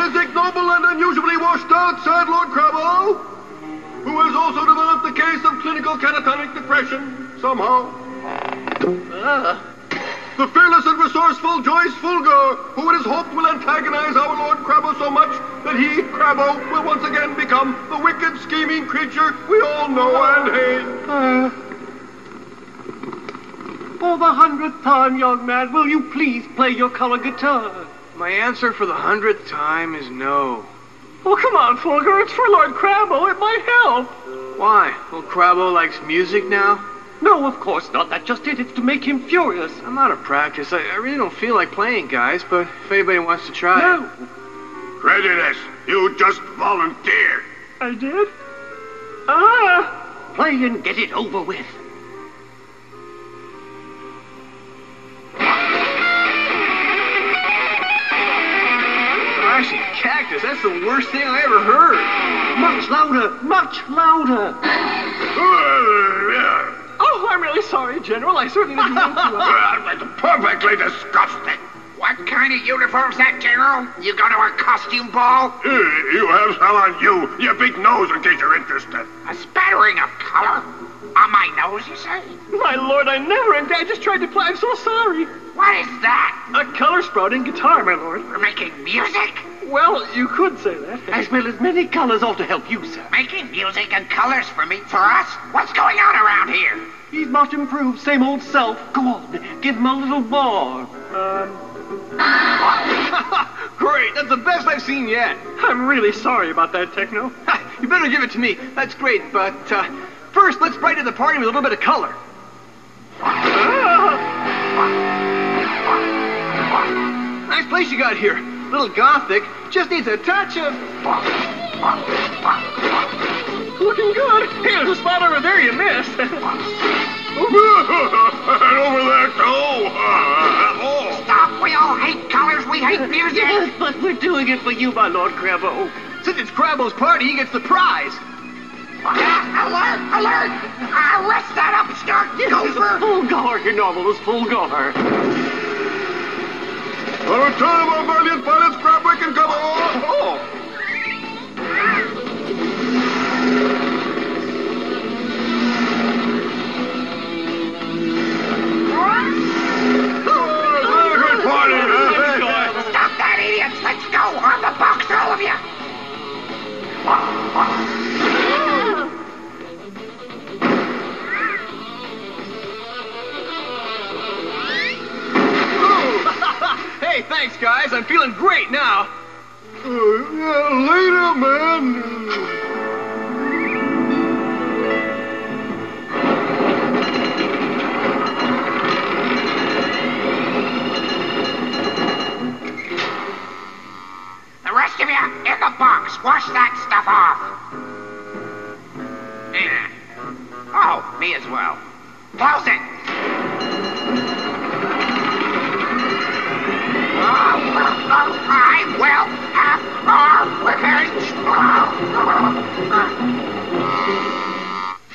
is ignoble and unusually washed out, sad Lord Crabbo, who has also developed the case of clinical catatonic depression, somehow. The fearless and resourceful Joyce Fulgur, who it is hoped will antagonize our Lord Crabbo so much that he, Crabbo, will once again become the wicked, scheming creature we all know and hate. For the 100th time, young man, will you please play your color guitar? My answer for the 100th time is no. Oh, come on, Fulgur, it's for Lord Crabbo. It might help. Why? Well, Crabbo likes music now? No, of course not. That's just it. It's to make him furious. I'm out of practice. I really don't feel like playing, guys, but if anybody wants to try No. it. Prejudice, you just volunteered. I did? Play and get it over with. Thrashing cactus, that's the worst thing I ever heard. Much louder, much louder. Oh, I'm really sorry, General. I certainly didn't mean to. Perfectly disgusting. What kind of uniform's that, General? You go to a costume ball? You have some on you, you big nose, in case you're interested. A spattering of color? On my nose, you say? My lord, I never I just tried to play. I'm so sorry. What is that? A color sprouting guitar, my lord. We're making music? Well, you could say that. As well as many colors ought to help you, sir. Making music and colors for me, for us? What's going on around here? He's not improved, same old self. Go on, give him a little more. Great, that's the best I've seen yet. I'm really sorry about that, Techno. You better give it to me. That's great, but first, let's brighten the party with a little bit of color. Nice place you got here. A little gothic. Just needs a touch of... Looking good. Hey, there's a spot over there you missed. And over there, too. Stop! We all hate colors, we hate music! Yes, but we're doing it for you, my Lord Crabbo. Since it's Crabbo's party, he gets the prize. Alert! Alert! Arrest that upstart gopher! Fulgur, your marvelous Fulgur. The return of our valiant pilots, Crabwick and Crabbo. Good party, huh? Stop that, idiots! Let's go! On the box, all of you! Hey, thanks, guys. I'm feeling great now. Later, man. The rest of you, in the box. Wash that stuff off. Oh, me as well. Close it. I will have our revenge.